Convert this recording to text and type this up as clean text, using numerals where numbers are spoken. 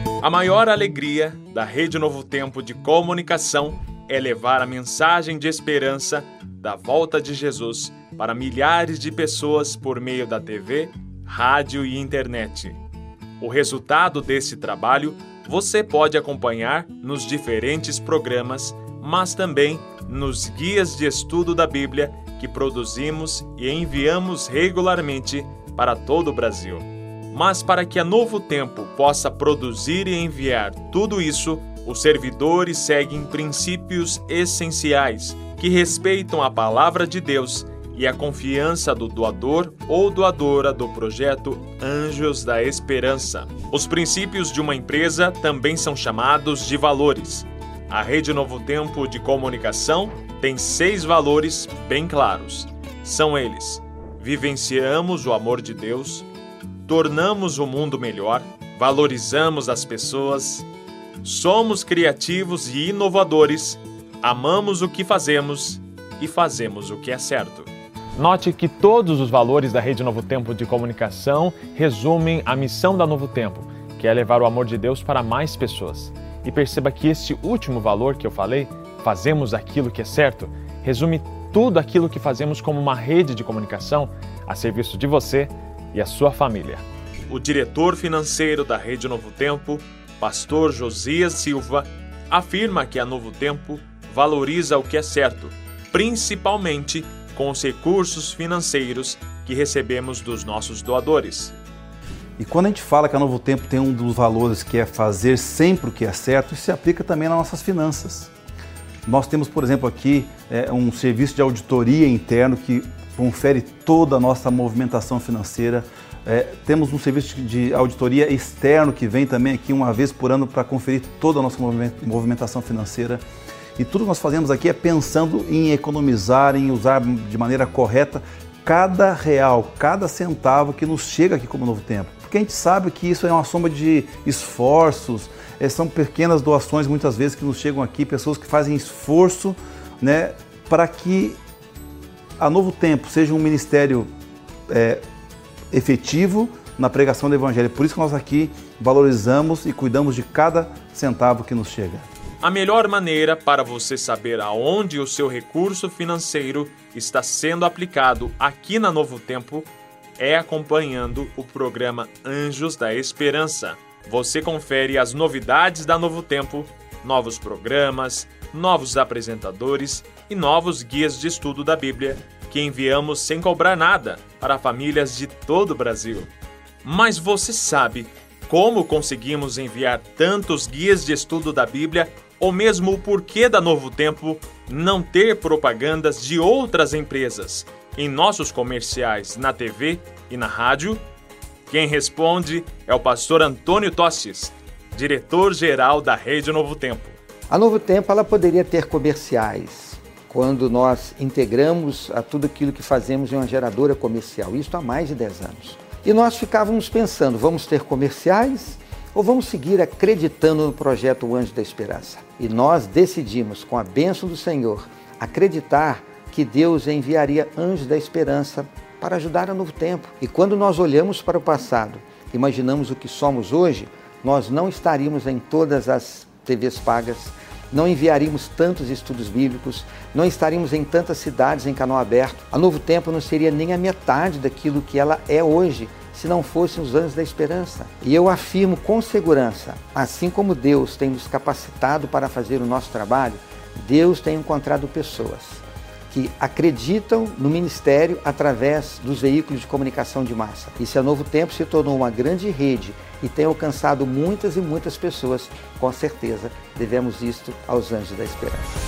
A maior alegria da Rede Novo Tempo de Comunicação é levar a mensagem de esperança da volta de Jesus para milhares de pessoas por meio da TV, rádio e internet. O resultado desse trabalho você pode acompanhar nos diferentes programas, mas também nos guias de estudo da Bíblia que produzimos e enviamos regularmente para todo o Brasil. Mas para que a Novo Tempo possa produzir e enviar tudo isso, os servidores seguem princípios essenciais que respeitam a palavra de Deus e a confiança do doador ou doadora do projeto Anjos da Esperança. Os princípios de uma empresa também são chamados de valores. A Rede Novo Tempo de Comunicação tem 6 valores bem claros. São eles: vivenciamos o amor de Deus, tornamos o mundo melhor, valorizamos as pessoas, somos criativos e inovadores, amamos o que fazemos e fazemos o que é certo. Note que todos os valores da Rede Novo Tempo de Comunicação resumem a missão da Novo Tempo, que é levar o amor de Deus para mais pessoas. E perceba que esse último valor que eu falei, fazemos aquilo que é certo, resume tudo aquilo que fazemos como uma rede de comunicação a serviço de você e a sua família. O diretor financeiro da Rede Novo Tempo, pastor Josias Silva, afirma que a Novo Tempo valoriza o que é certo, principalmente com os recursos financeiros que recebemos dos nossos doadores. E quando a gente fala que a Novo Tempo tem um dos valores que é fazer sempre o que é certo, isso se aplica também nas nossas finanças. Nós temos, por exemplo, aqui um serviço de auditoria interno que confere toda a nossa movimentação financeira. Temos um serviço de auditoria externo que vem também aqui uma vez por ano para conferir toda a nossa movimentação financeira. E tudo que nós fazemos aqui é pensando em economizar, em usar de maneira correta cada real, cada centavo que nos chega aqui como Novo Tempo. Porque a gente sabe que isso é uma soma de esforços, são pequenas doações muitas vezes que nos chegam aqui, pessoas que fazem esforço, né, para que a Novo Tempo seja um ministério efetivo na pregação do Evangelho. Por isso que nós aqui valorizamos e cuidamos de cada centavo que nos chega. A melhor maneira para você saber aonde o seu recurso financeiro está sendo aplicado aqui na Novo Tempo é acompanhando o programa Anjos da Esperança. Você confere as novidades da Novo Tempo, novos programas, novos apresentadores e novos guias de estudo da Bíblia que enviamos sem cobrar nada para famílias de todo o Brasil. Mas você sabe como conseguimos enviar tantos guias de estudo da Bíblia ou mesmo o porquê da Novo Tempo não ter propagandas de outras empresas em nossos comerciais na TV e na rádio? Quem responde é o pastor Antônio Tostes, diretor-geral da Rede Novo Tempo. A Novo Tempo ela poderia ter comerciais quando nós integramos a tudo aquilo que fazemos em uma geradora comercial, isso há mais de 10 anos. E nós ficávamos pensando, vamos ter comerciais ou vamos seguir acreditando no projeto Anjo da Esperança? E nós decidimos, com a bênção do Senhor, acreditar que Deus enviaria Anjos da Esperança para ajudar a Novo Tempo. E quando nós olhamos para o passado, imaginamos o que somos hoje, nós não estaríamos em todas as TVs pagas, não enviaríamos tantos estudos bíblicos, não estaríamos em tantas cidades em canal aberto. A Novo Tempo não seria nem a metade daquilo que ela é hoje, se não fossem os Anjos da Esperança. E eu afirmo com segurança, assim como Deus tem nos capacitado para fazer o nosso trabalho, Deus tem encontrado pessoas que acreditam no ministério através dos veículos de comunicação de massa. E se a Novo Tempo se tornou uma grande rede e tem alcançado muitas e muitas pessoas, com certeza devemos isto aos Anjos da Esperança.